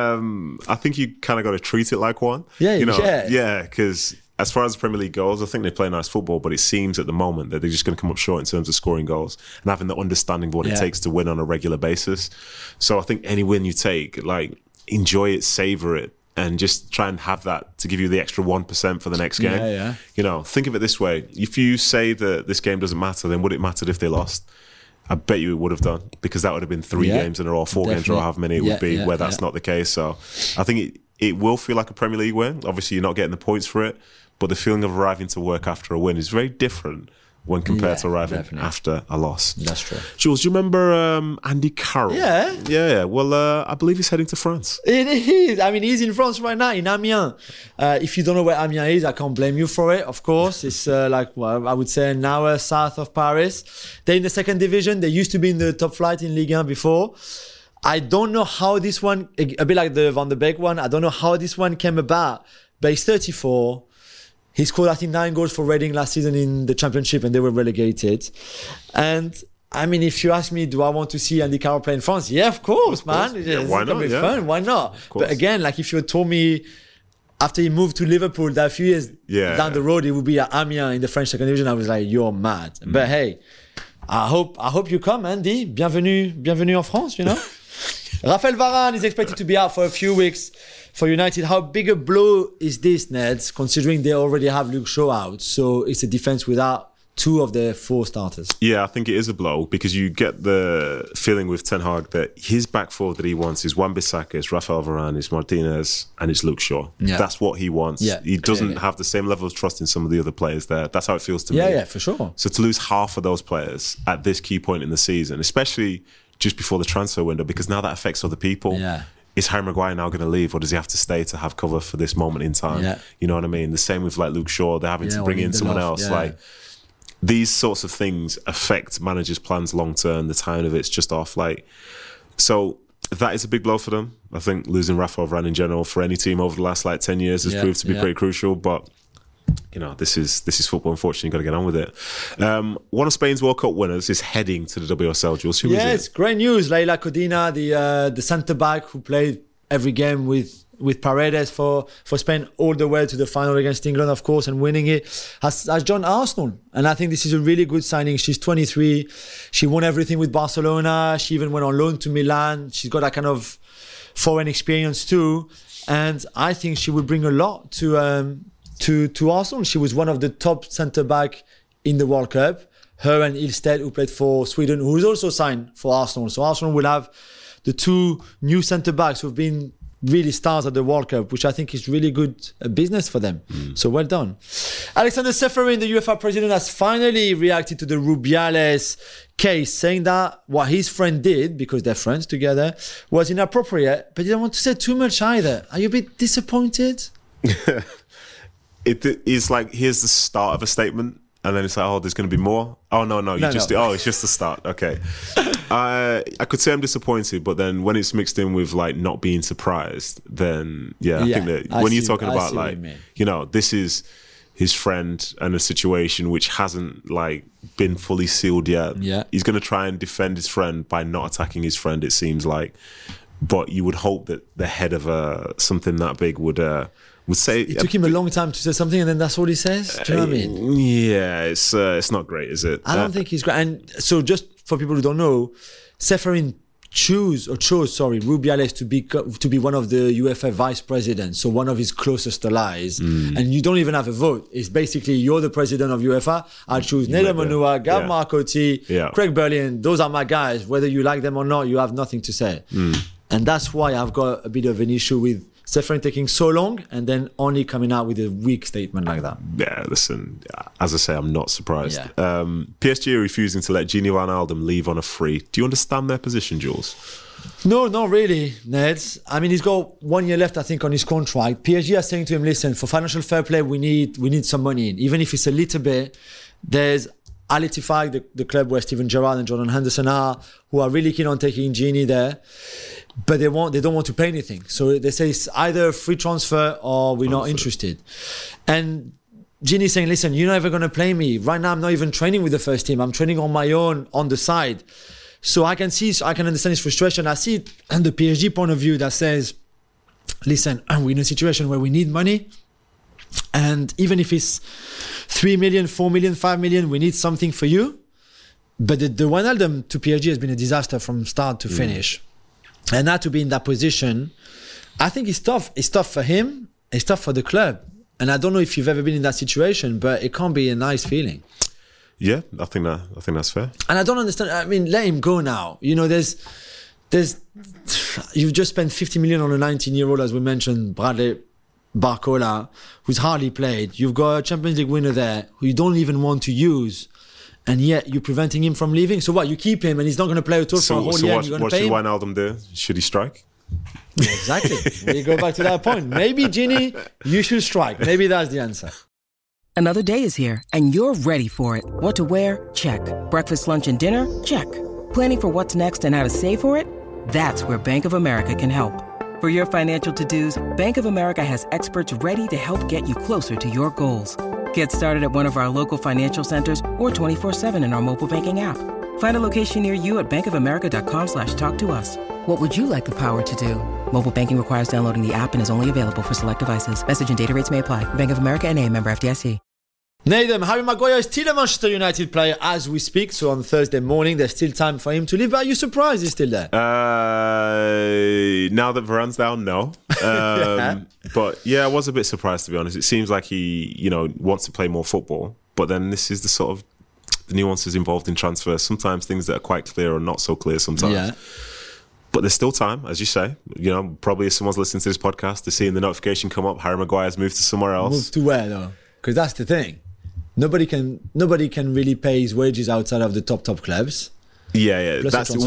I think you kind of got to treat it like one. Yeah, Yeah, because as far as the Premier League goes, I think they play nice football, but it seems at the moment that they're just going to come up short in terms of scoring goals and having the understanding of what it takes to win on a regular basis. So I think any win you take, like, enjoy it, savour it, and just try and have that to give you the extra 1% for the next game. Yeah. You know, think of it this way. If you say that this game doesn't matter, then would it matter if they lost? I bet you it would have done, because that would have been 3 games in a row, 4 games in a row, however many it would be, where that's not the case. So I think it will feel like a Premier League win. Obviously, you're not getting the points for it, but the feeling of arriving to work after a win is very different when compared to arriving after a loss. That's true. Jules, do you remember Andy Carroll? Yeah. Well, I believe he's heading to France. It is. I mean, he's in France right now, in Amiens. If you don't know where Amiens is, I can't blame you for it, of course. It's I would say an hour south of Paris. They're in the second division. They used to be in the top flight in Ligue 1 before. I don't know how this one, a bit like the Van der Beek one, I don't know how this one came about, but he's 34. He scored, I think, 9 goals for Reading last season in the Championship, and they were relegated. And I mean, if you ask me, do I want to see Andy Carroll play in France? Yeah, of course, man. Yeah, why not? It's fun. Why not? But again, like, if you had told me after he moved to Liverpool that a few years down the road, it would be at Amiens in the French second division, I was like, you're mad. But hey, I hope you come, Andy. Bienvenue en France, you know? Raphaël Varane is expected to be out for a few weeks for United. How big a blow is this, Neds, considering they already have Luke Shaw out? So it's a defense without 2 of their 4 starters. Yeah, I think it is a blow, because you get the feeling with Ten Hag that his back 4 that he wants is Wan-Bissaka, it's Raphael Varane, it's Martinez, and it's Luke Shaw. Yeah. That's what he wants. Yeah, he doesn't have the same level of trust in some of the other players there. That's how it feels to me. Yeah, for sure. So to lose half of those players at this key point in the season, especially just before the transfer window, because now that affects other people. Yeah. Is Harry Maguire now going to leave, or does he have to stay to have cover for this moment in time? Yeah. You know what I mean? The same with like Luke Shaw. They're having to bring in someone else. Yeah. Like, these sorts of things affect managers' plans long term. The timing of it's just off. Like, so that is a big blow for them. I think losing Raphael Varane in general for any team over the last 10 years has proved to be pretty crucial. But you know, this is football. Unfortunately, you've got to get on with it. One of Spain's World Cup winners is heading to the WSL. Jules, who is it? It's great news. Leila Codina, the centre back who played every game with Paredes for Spain all the way to the final against England, of course, and winning it, has joined Arsenal. And I think this is a really good signing. She's 23. She won everything with Barcelona. She even went on loan to Milan. She's got that kind of foreign experience too. And I think she would bring a lot to Arsenal. She was one of the top centre-back in the World Cup. Her and Ilstedt, who played for Sweden, who is also signed for Arsenal. So Arsenal will have the 2 new centre-backs who've been really stars at the World Cup, which I think is really good business for them. So well done. Alexander Seferin, the UEFA president, has finally reacted to the Rubiales case, saying that what his friend did, because they're friends together, was inappropriate, but he didn't want to say too much either. Are you a bit disappointed? It is like, here's the start of a statement, and then it's like, oh, there's going to be more. Oh, no, it's just the start. Okay. I could say I'm disappointed, but then when it's mixed in with like not being surprised, then I think that when you're talking about like, you know, this is his friend and a situation which hasn't like been fully sealed yet. Yeah. He's going to try and defend his friend by not attacking his friend, it seems like. But you would hope that the head of something that big would say. It took him a long time to say something, and then that's all he says. Do you know what I mean? Yeah, it's not great, is it? I don't think he's great. And so, just for people who don't know, Seferin chose Rubiales to be one of the UEFA vice presidents, so one of his closest allies. And you don't even have a vote. It's basically, you're the president of UEFA. I choose Nader Manua, Gab Marcotti, Craig Berlin. Those are my guys. Whether you like them or not, you have nothing to say. And that's why I've got a bit of an issue with definitely taking so long and then only coming out with a weak statement like that. Yeah, listen, as I say, I'm not surprised. Yeah. PSG are refusing to let Gini Wijnaldum leave on a free. Do you understand their position, Jules? No, not really, Ned. I mean, he's got 1 year left, I think, on his contract. PSG are saying to him, listen, for financial fair play, we need some money in. Even if it's a little bit, there's Al Ettifaq, the club where Steven Gerrard and Jordan Henderson are, who are really keen on taking Gini there. But they don't want to pay anything. So they say it's either a free transfer or we're not interested. And Gini's saying, listen, you're not ever going to play me. Right now, I'm not even training with the first team. I'm training on my own, on the side. So I can understand his frustration. I see it on the PSG point of view that says, listen, we're in a situation where we need money. And even if it's 3 million, 4 million, 5 million, we need something for you. But the Wijnaldum to PSG has been a disaster from start to finish. And now to be in that position, I think it's tough. It's tough for him. It's tough for the club. And I don't know if you've ever been in that situation, but it can't be a nice feeling. Yeah, I think that's fair. And I don't understand. I mean, let him go now. You know, there's you've just spent 50 million on a 19-year-old, as we mentioned, Bradley Barcola, who's hardly played. You've got a Champions League winner there who you don't even want to use, and yet you're preventing him from leaving. So what? You keep him, and he's not going to play at all for a whole year. So what should Wijnaldum do? Should he strike? Exactly. We go back to that point. Maybe, Gini, you should strike. Maybe that's the answer. Another day is here, and you're ready for it. What to wear? Check. Breakfast, lunch, and dinner? Check. Planning for what's next and how to save for it? That's where Bank of America can help. For your financial to-dos, Bank of America has experts ready to help get you closer to your goals. Get started at one of our local financial centers or 24/7 in our mobile banking app. Find a location near you at bankofamerica.com/talktous. What would you like the power to do? Mobile banking requires downloading the app and is only available for select devices. Message and data rates may apply. Bank of America N.A., member FDIC. Nathan, Harry Maguire is still a Manchester United player as we speak. So on Thursday morning, there's still time for him to leave. But are you surprised he's still there? Now that Varane's down, no. But yeah, I was a bit surprised, to be honest. It seems like he, wants to play more football. But then this is the sort of the nuances involved in transfers. Sometimes things that are quite clear are not so clear sometimes. Yeah. But there's still time, as you say. Probably if someone's listening to this podcast, they're seeing the notification come up, Harry Maguire's moved to somewhere else. Moved to where, though? Because that's the thing. Nobody can really pay his wages outside of the top clubs. Yeah.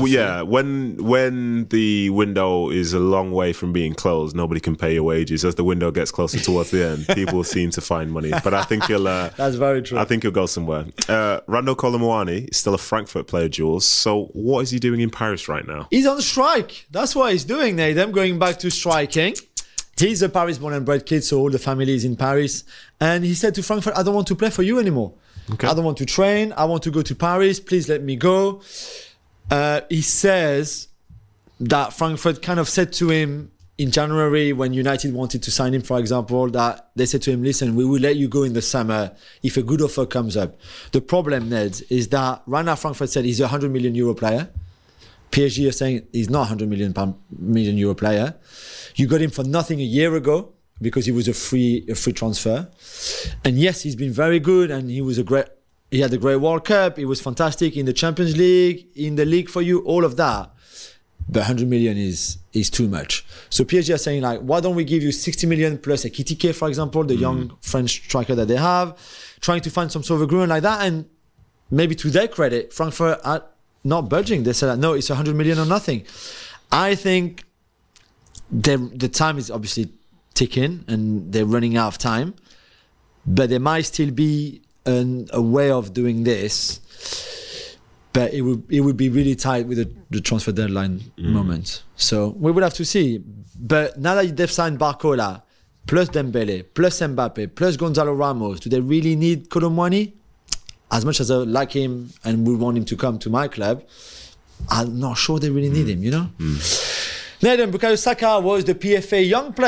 When the window is a long way from being closed, nobody can pay your wages. As the window gets closer towards the end, people seem to find money. But I think he'll. That's very true. I think he'll go somewhere. Randal Kolo Muani is still a Frankfurt player, Jules. So what is he doing in Paris right now? He's on strike. That's what he's doing, Nathan. Going back to striking. He's a Paris-born and bred kid, so all the family is in Paris. And he said to Frankfurt, I don't want to play for you anymore. Okay. I don't want to train. I want to go to Paris. Please let me go. He says that Frankfurt kind of said to him in January when United wanted to sign him, for example, that they said to him, listen, we will let you go in the summer if a good offer comes up. The problem, Ned, is that right now Frankfurt said he's a 100 million euro player. PSG are saying he's not a 100 million euro player. You got him for nothing a year ago because he was a free transfer. And yes, he's been very good and he had a great World Cup. He was fantastic in the Champions League, in the league for you, all of that. But 100 million is too much. So PSG are saying, like, why don't we give you 60 million plus a Ekitike, for example, the young French striker that they have, trying to find some sort of agreement like that. And maybe to their credit, Frankfurt are not budging. They said, no, it's 100 million or nothing. I think the time is obviously ticking and they're running out of time, but there might still be a way of doing this, but it would be really tight with the transfer deadline moment. So we will have to see. But now that they've signed Barcola, plus Dembele, plus Mbappe, plus Gonzalo Ramos, do they really need Kolo Muani? As much as I like him and would want him to come to my club, I'm not sure they really need him, Nathan, Bukayo Saka was the PFA Young Player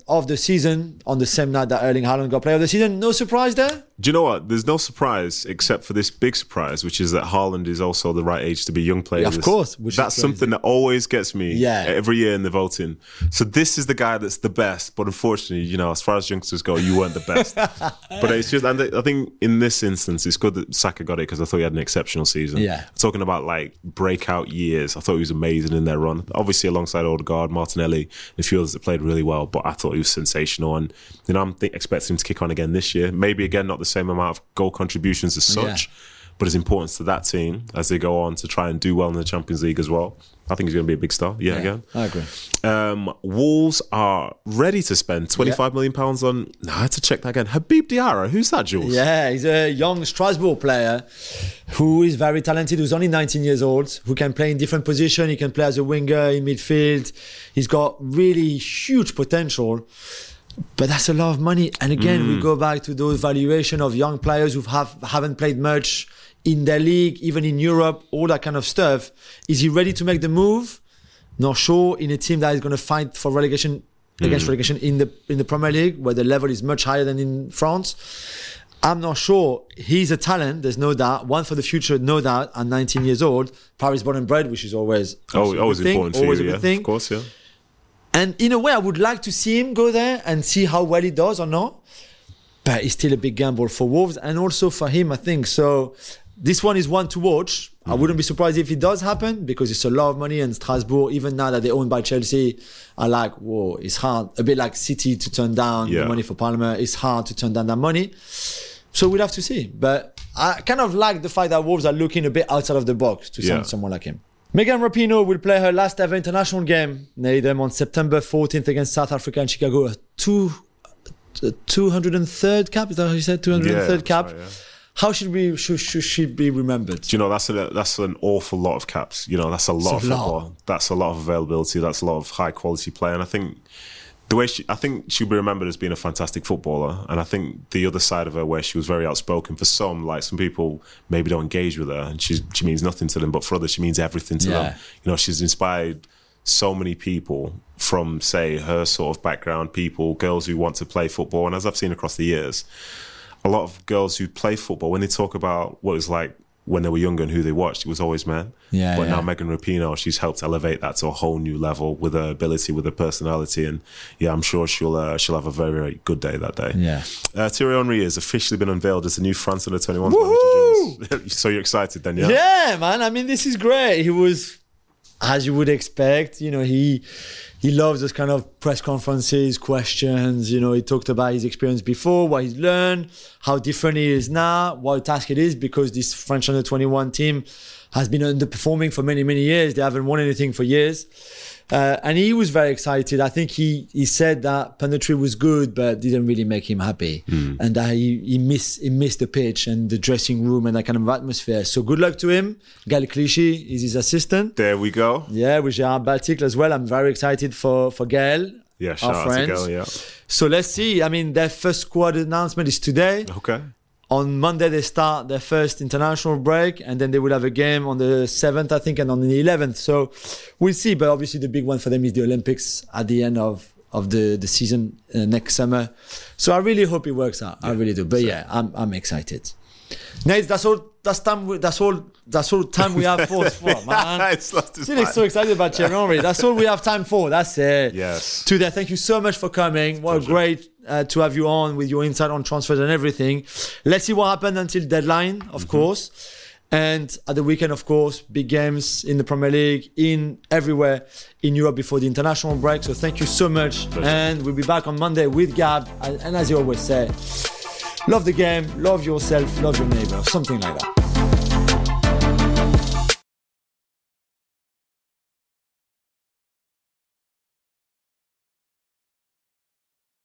of the season on the same night that Erling Haaland got player of the season. No surprise there? Do you know what? There's no surprise except for this big surprise, which is that Haaland is also the right age to be young player. Yeah, of course. That's something that always gets me every year in the voting. So this is the guy that's the best, but unfortunately, you know, as far as youngsters go, you weren't the best. But it's just, and I think in this instance, it's good that Saka got it because I thought he had an exceptional season. Yeah. Talking about like breakout years, I thought he was amazing in their run. Obviously, alongside Odegaard, Martinelli, and a few others that played really well, but I thought he was sensational. And, you know, I'm expecting him to kick on again this year. Maybe again, not the same amount of goal contributions as such, but his importance to that team as they go on to try and do well in the Champions League as well. I think he's going to be a big star. Yeah, again. I agree. Wolves are ready to spend £25 million on... No, I had to check that again. Habib Diarra. Who's that, Jules? Yeah, he's a young Strasbourg player who is very talented, who's only 19 years old, who can play in different positions. He can play as a winger in midfield. He's got really huge potential. But that's a lot of money. And again, we go back to those valuation of young players who haven't played much in their league, even in Europe, all that kind of stuff. Is he ready to make the move? Not sure. In a team that is going to fight for relegation, against relegation in the Premier League, where the level is much higher than in France. I'm not sure. He's a talent, there's no doubt. One for the future, no doubt. At 19 years old, Paris born and bred, which is always always important for you, yeah. Of course, yeah. And in a way, I would like to see him go there and see how well he does or not. But it's still a big gamble for Wolves and also for him, I think. So this one is one to watch. I wouldn't be surprised if it does happen because it's a lot of money, and Strasbourg, even now that they're owned by Chelsea, are like, whoa, it's hard. A bit like City to turn down the money for Palmer. It's hard to turn down that money. So we'll have to see. But I kind of like the fact that Wolves are looking a bit outside of the box to sign someone like him. Megan Rapinoe will play her last ever international game, them on September 14th against South Africa in Chicago. A 203rd cap, is that how you said? 203rd cap. Right, yeah. How should she be remembered? Do you know, that's an awful lot of caps. You know, that's a lot of football. That's a lot of availability. That's a lot of high quality play. And I think I think she'll be remembered as being a fantastic footballer. And I think the other side of her, where she was very outspoken for some people maybe don't engage with her, and she means nothing to them, but for others she means everything to them. You know, she's inspired so many people from, say, her sort of background, girls who want to play football. And as I've seen across the years, a lot of girls who play football, when they talk about what it was like when they were younger and who they watched, it was always men. But now Megan Rapinoe, she's helped elevate that to a whole new level with her ability, with her personality, and I'm sure she'll have a very, very good day that day. Thierry Henry has officially been unveiled as the new France Under-21 manager. So you're excited then, yeah? Yeah, man. I mean, this is great. He was, as you would expect, you know, he loves those kind of press conferences, questions. You know, he talked about his experience before, what he's learned, how different he is now, what task it is, because this French Under-21 team has been underperforming for many, many years. They haven't won anything for years. And he was very excited. I think he said that Punditry was good, but didn't really make him happy. And that he missed the pitch and the dressing room and that kind of atmosphere. So good luck to him. Gaël Clichy is his assistant. There we go. Yeah, with Gérard Balticle as well. I'm very excited for Gaël. Yeah, shout out to Gaël, yeah. So let's see. I mean, their first squad announcement is today. Okay. On Monday, they start their first international break, and then they will have a game on the 7th, I think, and on the 11th. So we'll see. But obviously, the big one for them is the Olympics at the end of the season next summer. So I really hope it works out. I really do. But I'm excited. Nate, that's all time we have for man. Still so excited about Thierry Henry. That's all we have time for. That's it. Yes. Today, thank you so much for coming. What great to have you on with your insight on transfers and everything. Let's see what happened until deadline, of course. And at the weekend, of course, big games in the Premier League, in everywhere in Europe before the international break. So thank you so much. Pleasure. And we'll be back on Monday with Gab. And as you always say, love the game, love yourself, love your neighbor, something like that.